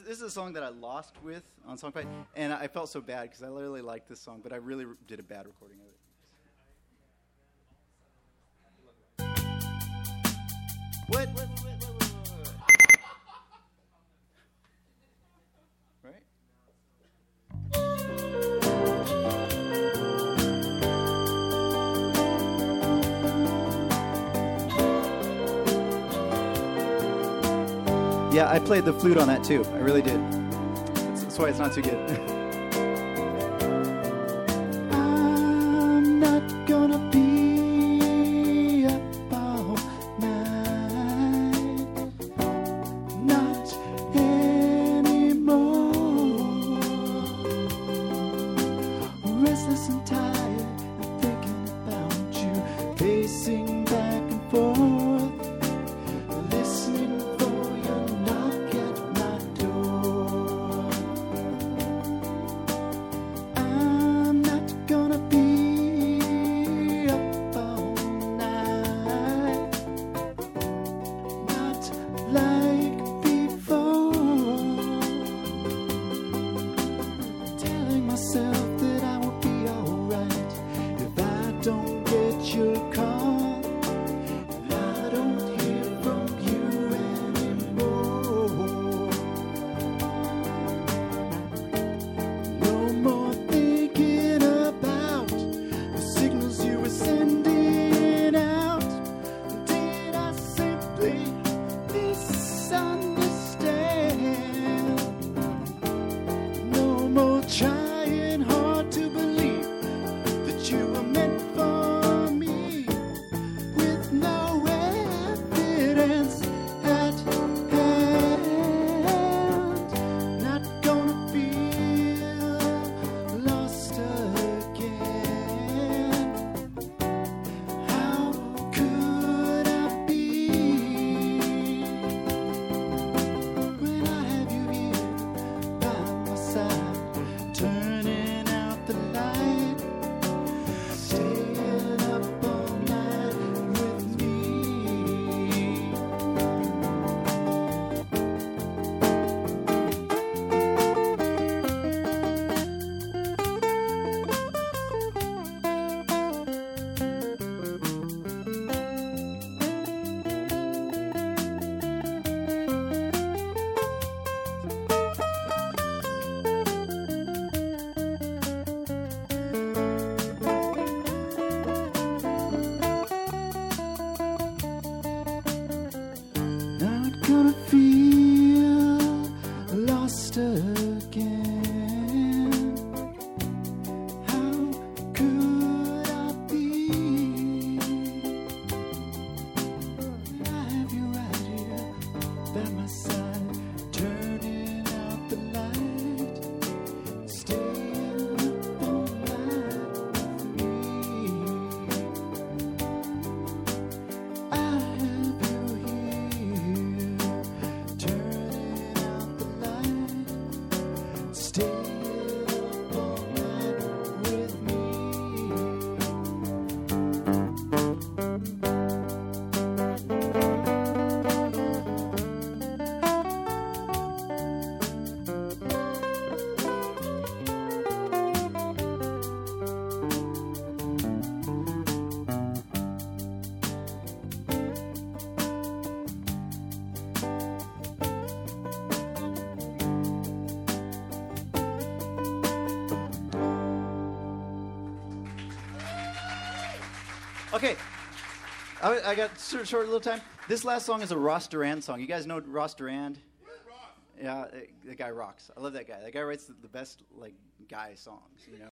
This is a song that I lost with on Songfight, and I felt so bad because I literally liked this song, but I really did a bad recording of it. What? Right? Yeah, I played the flute on that too. I really did. That's why it's not too good. I'm not gonna be up all night, not anymore. Restless and tired and thinking about you, pacing back and forth, listening for your knock at my door. I'm not gonna be up all night, not like before. Telling myself that I will be alright if I don't get your call. I don't hear from you anymore. No more thinking about the signals you were sending out. Did I simply misunderstand? No more trying hard to believe that you were meant for me, with no evidence at hand. Not gonna feel lost again. How could I be when I have you here by my side, turning out the light, staying up all night with me? Not gonna feel lost again. How could I be when I have you right here by my side, turning out the light, staying up all night with me? I have you here, turning out the light, staying up all night with me. Okay, I got short little time. This last song is a Ross Durand song. You guys know Ross Durand? Yeah, that guy rocks. I love that guy. That guy writes the best like guy songs, you know.